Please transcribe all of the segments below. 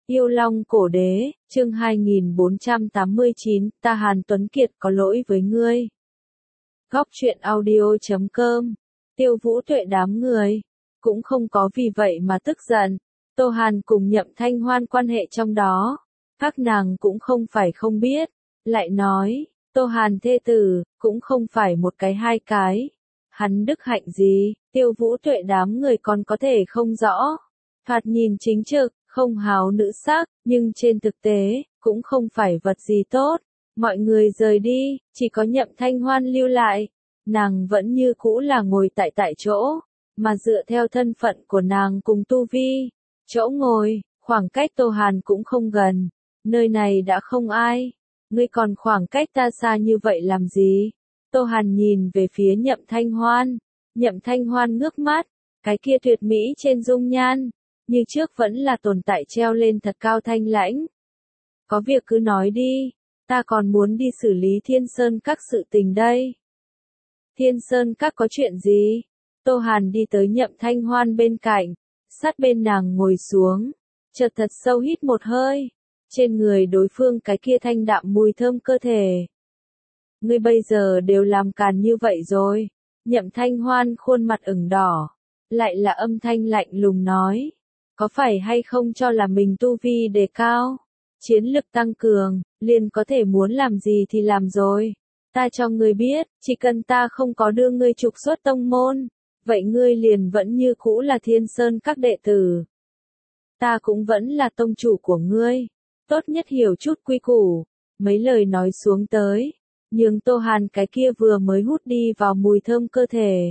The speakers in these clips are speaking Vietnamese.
Yêu Long Cổ Đế, chương 2489, ta Hàn Tuấn Kiệt có lỗi với ngươi. Góc truyện audio.com, Tiêu Vũ Tuệ đám người, cũng không có vì vậy mà tức giận. Tô Hàn cùng Nhậm Thanh Hoan quan hệ trong đó, các nàng cũng không phải không biết, lại nói, Tô Hàn thê tử, cũng không phải một cái hai cái. Hắn đức hạnh gì, Tiêu Vũ Tuệ đám người còn có thể không rõ. Thoạt nhìn chính trực, không háo nữ sắc, nhưng trên thực tế, cũng không phải vật gì tốt. Mọi người rời đi, chỉ có Nhậm Thanh Hoan lưu lại. Nàng vẫn như cũ là ngồi tại chỗ, mà dựa theo thân phận của nàng cùng tu vi. Chỗ ngồi, khoảng cách Tô Hàn cũng không gần. Nơi này đã không ai. Ngươi còn khoảng cách ta xa như vậy làm gì? Tô Hàn nhìn về phía Nhậm Thanh Hoan. Nhậm Thanh Hoan ngước mắt, cái kia tuyệt mỹ trên dung nhan, như trước vẫn là tồn tại treo lên thật cao thanh lãnh. Có việc cứ nói đi, ta còn muốn đi xử lý Thiên Sơn Các sự tình đây. Thiên Sơn Các có chuyện gì? Tô Hàn đi tới Nhậm Thanh Hoan bên cạnh, sát bên nàng ngồi xuống, chợt thật sâu hít một hơi, trên người đối phương cái kia thanh đạm mùi thơm cơ thể. Ngươi bây giờ đều làm càn như vậy rồi. Nhậm Thanh Hoan khuôn mặt ửng đỏ, lại là âm thanh lạnh lùng nói. Có phải hay không cho là mình tu vi đề cao, chiến lực tăng cường, liền có thể muốn làm gì thì làm rồi. Ta cho ngươi biết, chỉ cần ta không có đưa ngươi trục xuất tông môn, vậy ngươi liền vẫn như cũ là Thiên Sơn Các đệ tử. Ta cũng vẫn là tông chủ của ngươi, tốt nhất hiểu chút quy củ. Mấy lời nói xuống tới, nhưng Tô Hàn cái kia vừa mới hút đi vào mùi thơm cơ thể,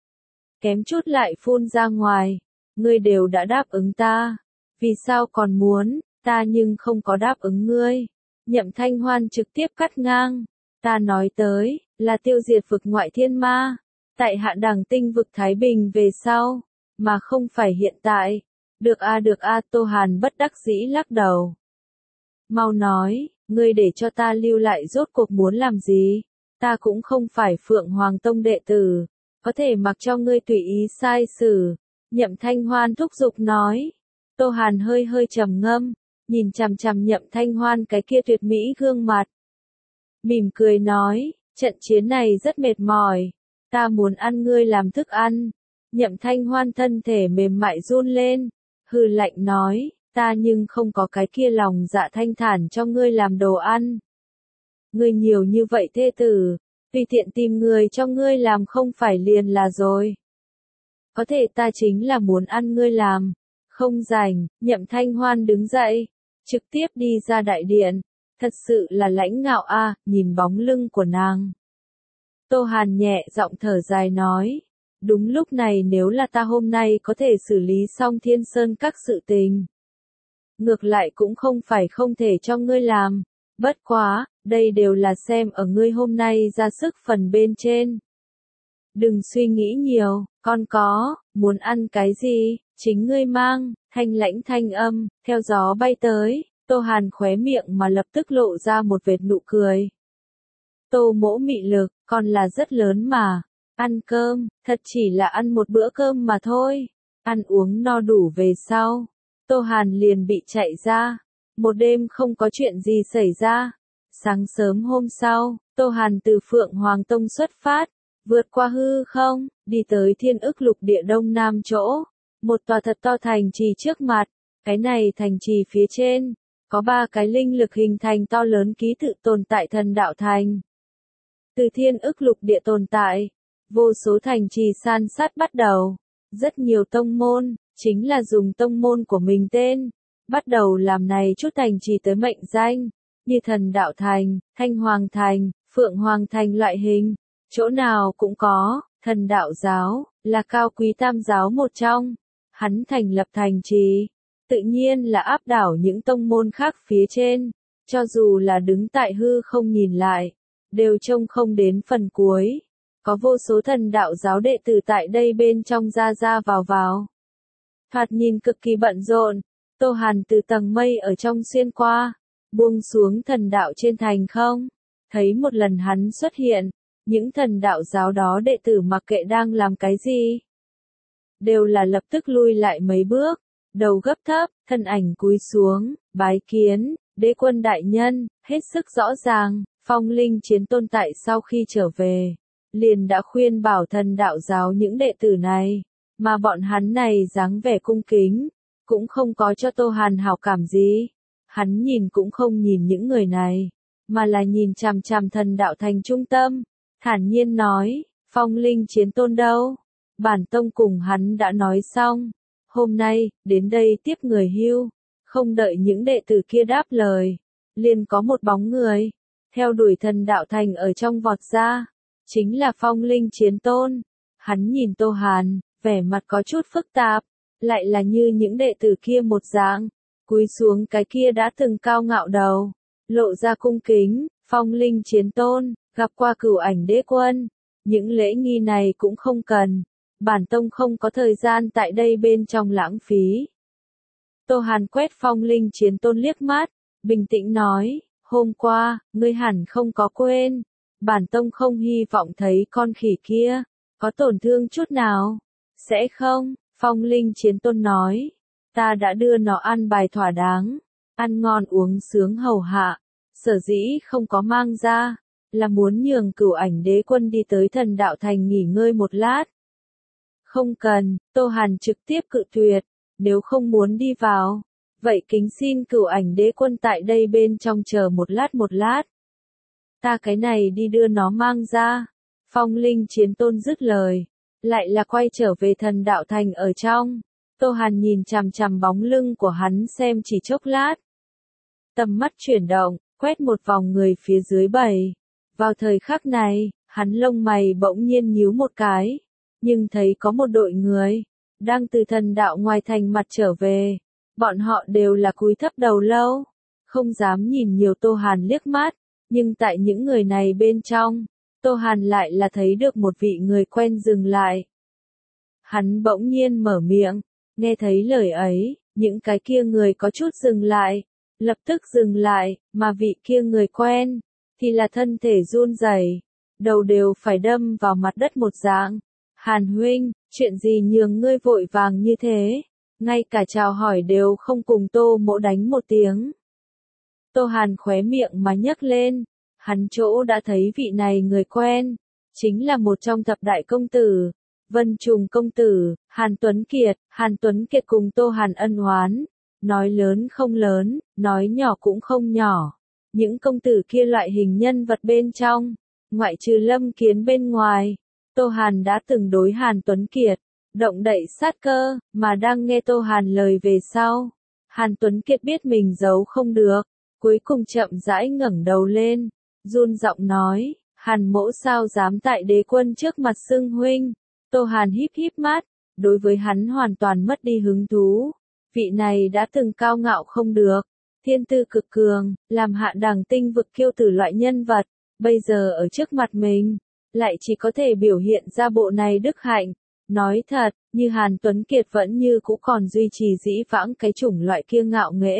kém chút lại phun ra ngoài. Ngươi đều đã đáp ứng ta, vì sao còn muốn, ta nhưng không có đáp ứng ngươi. Nhậm Thanh Hoan trực tiếp cắt ngang, ta nói tới, là tiêu diệt vực ngoại thiên ma, tại Hạ Đằng Tinh vực Thái Bình về sau, mà không phải hiện tại. Được a, Tô Hàn bất đắc dĩ lắc đầu. Mau nói, ngươi để cho ta lưu lại rốt cuộc muốn làm gì? Ta cũng không phải Phượng Hoàng Tông đệ tử, có thể mặc cho ngươi tùy ý sai xử. Nhậm Thanh Hoan thúc giục nói. Tô Hàn hơi trầm ngâm, nhìn chằm chằm Nhậm Thanh Hoan cái kia tuyệt mỹ gương mặt. Mỉm cười nói, trận chiến này rất mệt mỏi, ta muốn ăn ngươi làm thức ăn. Nhậm Thanh Hoan thân thể mềm mại run lên, hừ lạnh nói, ta nhưng không có cái kia lòng dạ thanh thản cho ngươi làm đồ ăn. Ngươi nhiều như vậy thê tử, tùy tiện tìm người cho ngươi làm không phải liền là rồi. Có thể ta chính là muốn ăn ngươi làm. Không rảnh. Nhậm Thanh Hoan đứng dậy, trực tiếp đi ra đại điện. Thật sự là lãnh ngạo a, nhìn bóng lưng của nàng. Tô Hàn nhẹ giọng thở dài nói. Đúng lúc này nếu là ta hôm nay có thể xử lý xong Thiên Sơn Các sự tình, ngược lại cũng không phải không thể cho ngươi làm. Bất quá, đây đều là xem ở ngươi hôm nay ra sức phần bên trên. Đừng suy nghĩ nhiều, con có, muốn ăn cái gì, chính ngươi mang. Thanh lãnh thanh âm, theo gió bay tới. Tô Hàn khóe miệng mà lập tức lộ ra một vệt nụ cười. Tô mỗ mị lực, còn là rất lớn mà. Ăn cơm, thật chỉ là ăn một bữa cơm mà thôi. Ăn uống no đủ về sau, Tô Hàn liền bị chạy ra. Một đêm không có chuyện gì xảy ra. Sáng sớm hôm sau, Tô Hàn từ Phượng Hoàng Tông xuất phát, vượt qua hư không, đi tới Thiên Ức Lục Địa Đông Nam chỗ. Một tòa thật to thành trì trước mặt. Cái này thành trì phía trên, có 3 cái linh lực hình thành to lớn ký tự tồn tại thần đạo thành. Từ Thiên Ức Lục Địa tồn tại, vô số thành trì san sát bắt đầu. Rất nhiều tông môn, chính là dùng tông môn của mình tên, bắt đầu làm này chút thành trì tới mệnh danh, như thần đạo thành, Thanh Hoàng thành, Phượng Hoàng thành loại hình. Chỗ nào cũng có, thần đạo giáo, là cao quý tam giáo một trong. Hắn thành lập thành trì, tự nhiên là áp đảo những tông môn khác phía trên. Cho dù là đứng tại hư không nhìn lại, đều trông không đến phần cuối. Có vô số thần đạo giáo đệ tử tại đây bên trong ra vào. Thoạt nhìn cực kỳ bận rộn. Tô Hàn từ tầng mây ở trong xuyên qua, buông xuống thần đạo trên thành không. Thấy một lần hắn xuất hiện, những thần đạo giáo đó đệ tử mặc kệ đang làm cái gì, đều là lập tức lui lại mấy bước, đầu gấp thấp, thân ảnh cúi xuống, bái kiến, đế quân đại nhân, hết sức rõ ràng, Phong Linh Chiến Tôn tại sau khi trở về, liền đã khuyên bảo thần đạo giáo những đệ tử này, mà bọn hắn này dáng vẻ cung kính, cũng không có cho Tô Hàn hảo cảm gì. Hắn nhìn cũng không nhìn những người này, mà là nhìn chằm chằm thần đạo thành trung tâm, thản nhiên nói, Phong Linh Chiến Tôn đâu? Bản tông cùng hắn đã nói xong, hôm nay, đến đây tiếp người hưu, không đợi những đệ tử kia đáp lời, liền có một bóng người, theo đuổi thần đạo thành ở trong vọt ra, chính là Phong Linh Chiến Tôn. Hắn nhìn Tô Hàn, vẻ mặt có chút phức tạp, lại là như những đệ tử kia một dạng, cúi xuống cái kia đã từng cao ngạo đầu, lộ ra cung kính, Phong Linh Chiến Tôn, gặp qua Cửu Ảnh Đế Quân, những lễ nghi này cũng không cần, bản tông không có thời gian tại đây bên trong lãng phí. Tô Hàn quét Phong Linh Chiến Tôn liếc mắt, bình tĩnh nói, hôm qua, ngươi hẳn không có quên, bản tông không hy vọng thấy con khỉ kia, có tổn thương chút nào. Sẽ không, Phong Linh Chiến Tôn nói, ta đã đưa nó ăn bài thỏa đáng, ăn ngon uống sướng hầu hạ, sở dĩ không có mang ra, là muốn nhường Cửu Ảnh Đế Quân đi tới thần đạo thành nghỉ ngơi một lát. Không cần, Tô Hàn trực tiếp cự tuyệt, nếu không muốn đi vào, vậy kính xin Cửu Ảnh Đế Quân tại đây bên trong chờ một lát. Ta cái này đi đưa nó mang ra. Phong Linh Chiến Tôn dứt lời, lại là quay trở về thần đạo thành ở trong. Tô Hàn nhìn chằm chằm bóng lưng của hắn xem chỉ chốc lát. Tầm mắt chuyển động, quét một vòng người phía dưới bầy. Vào thời khắc này, hắn lông mày bỗng nhiên nhíu một cái, nhưng thấy có một đội người, đang từ thần đạo ngoài thành mặt trở về. Bọn họ đều là cúi thấp đầu lâu, không dám nhìn nhiều Tô Hàn liếc mắt, nhưng tại những người này bên trong, Tô Hàn lại là thấy được một vị người quen dừng lại. Hắn bỗng nhiên mở miệng, nghe thấy lời ấy, những cái kia người có chút dừng lại, lập tức dừng lại, mà vị kia người quen, thì là thân thể run rẩy, đầu đều phải đâm vào mặt đất một dạng. Hàn huynh, chuyện gì nhường ngươi vội vàng như thế, ngay cả chào hỏi đều không cùng Tô Mỗ đánh một tiếng. Tô Hàn khóe miệng mà nhấc lên, hắn chỗ đã thấy vị này người quen, chính là một trong thập đại công tử, Vân Trùng công tử, Hàn Tuấn Kiệt cùng Tô Hàn ân oán, nói lớn không lớn, nói nhỏ cũng không nhỏ. Những công tử kia loại hình nhân vật bên trong, ngoại trừ Lâm Kiến bên ngoài, Tô Hàn đã từng đối Hàn Tuấn Kiệt, động đậy sát cơ, mà đang nghe Tô Hàn lời về sau. Hàn Tuấn Kiệt biết mình giấu không được, cuối cùng chậm rãi ngẩng đầu lên, run giọng nói, Hàn mỗ sao dám tại đế quân trước mặt xưng huynh. Tô Hàn híp híp mắt, đối với hắn hoàn toàn mất đi hứng thú. Vị này đã từng cao ngạo không được, thiên tư cực cường, làm hạ đẳng tinh vực kiêu tử loại nhân vật, bây giờ ở trước mặt mình, lại chỉ có thể biểu hiện ra bộ này đức hạnh. Nói thật, như Hàn Tuấn Kiệt vẫn như cũ còn duy trì dĩ vãng cái chủng loại kia ngạo nghễ.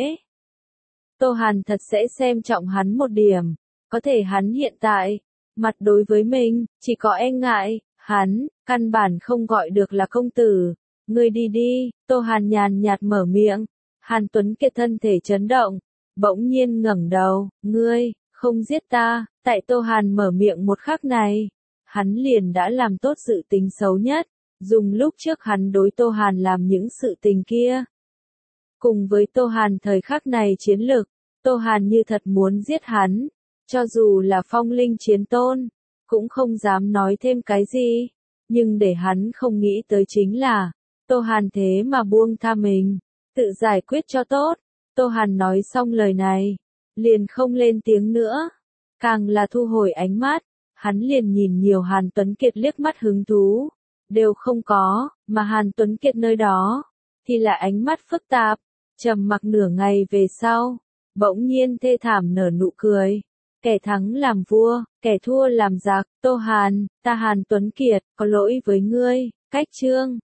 Tô Hàn thật sẽ xem trọng hắn một điểm, có thể hắn hiện tại, mặt đối với mình, chỉ có e ngại, hắn, căn bản không gọi được là công tử. Ngươi đi đi, Tô Hàn nhàn nhạt mở miệng. Hàn Tuấn Kiệt thân thể chấn động, bỗng nhiên ngẩng đầu, ngươi, không giết ta. Tại Tô Hàn mở miệng một khắc này, hắn liền đã làm tốt sự tính xấu nhất, dùng lúc trước hắn đối Tô Hàn làm những sự tình kia. Cùng với Tô Hàn thời khắc này chiến lực, Tô Hàn như thật muốn giết hắn, cho dù là Phong Linh Chiến Tôn, cũng không dám nói thêm cái gì, nhưng để hắn không nghĩ tới chính là, Tô Hàn thế mà buông tha mình, tự giải quyết cho tốt. Tô Hàn nói xong lời này, liền không lên tiếng nữa, càng là thu hồi ánh mắt, hắn liền nhìn nhiều Hàn Tuấn Kiệt liếc mắt hứng thú, đều không có, mà Hàn Tuấn Kiệt nơi đó, thì là ánh mắt phức tạp, trầm mặc nửa ngày về sau, bỗng nhiên thê thảm nở nụ cười. Kẻ thắng làm vua, kẻ thua làm giặc. Tô Hàn, ta Hàn Tuấn Kiệt, có lỗi với ngươi. Cách chương